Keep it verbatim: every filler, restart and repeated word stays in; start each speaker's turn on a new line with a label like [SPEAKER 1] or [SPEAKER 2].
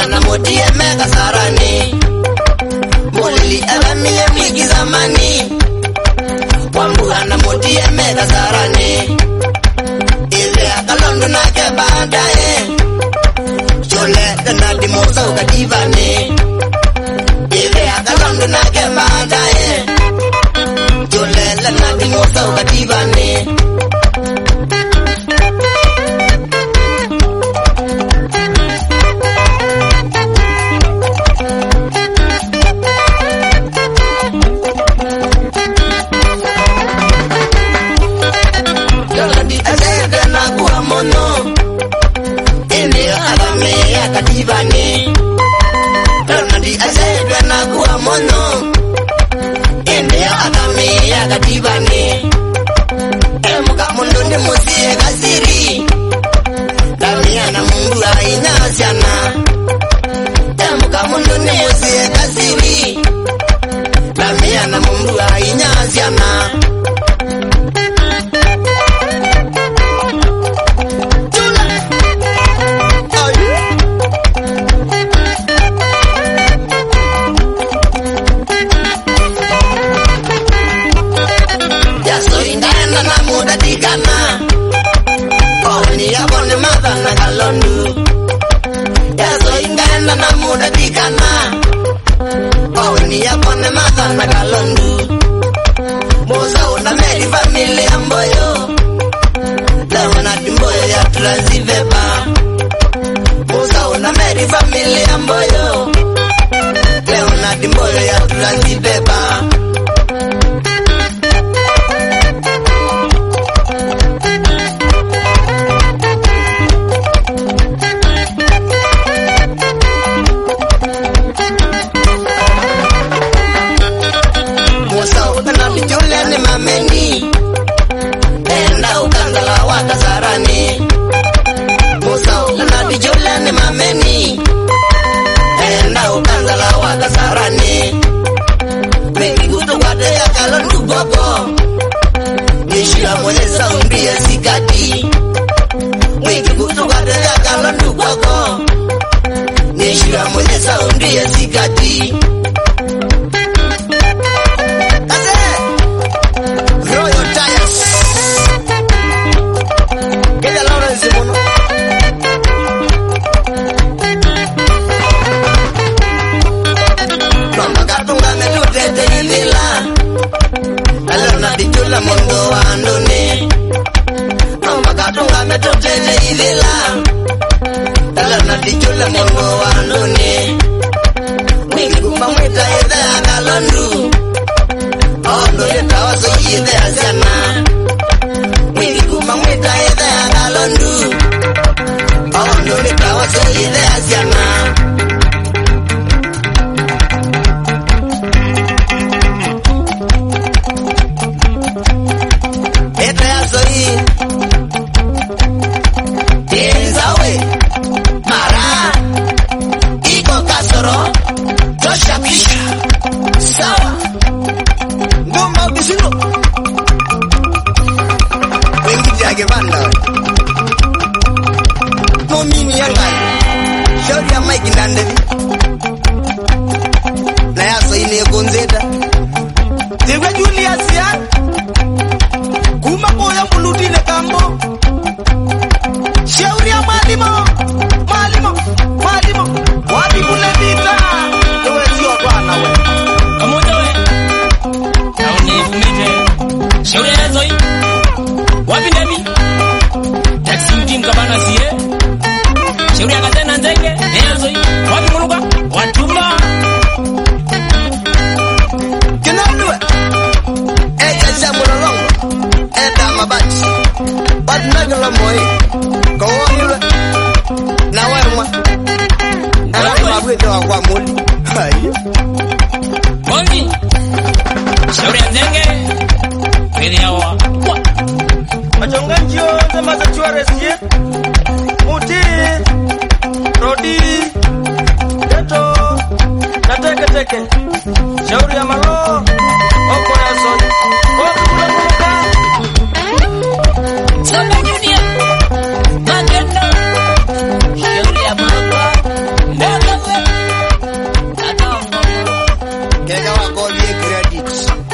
[SPEAKER 1] na motie mega sarani Molili alamie migi zamani Wambuha na motie mega sarani Ile akalondu na kebadae Chole dana di moza uka divane Ile akalondu na kebadae Chole dana di moza uka divane Kadibane Ronaldi azebe na kuwa mono Ende akame ya kadibane Emuka mundo ni musie kasiri Damia na mungu haina siana Emuka mundo ni musie kasiri Damia na mungu haina siana Na muda dikana Oh ni yapone mata na kalondu Moza una meri familia mboyo Lewa na dimboyo ya transiveba Moza una meri familia mboyo Lewa na dimboyo ya transiveba Kasarani Musa na dijulani mameni Enda ukandala wa kasarani Mengi kutu kwate ya kalondu gogo Nishira mwenye saundi ya sikati Mengi kutu kwate ya kalondu gogo Nishira mwenye saundi ya sikati Dijula mondo andone Mama katunga metotele ivela Talana dijula mondo andone Mwingi kumba mwita ide akalondu Ondo yeta waso ide asiana Mwingi kumba mwita ide akalondu Ondo yeta waso ide asiana Shauri ya malo, oko ya soy, oko kula kula. Samba Junior, magenda. Shauri ya malo, ndaka Records.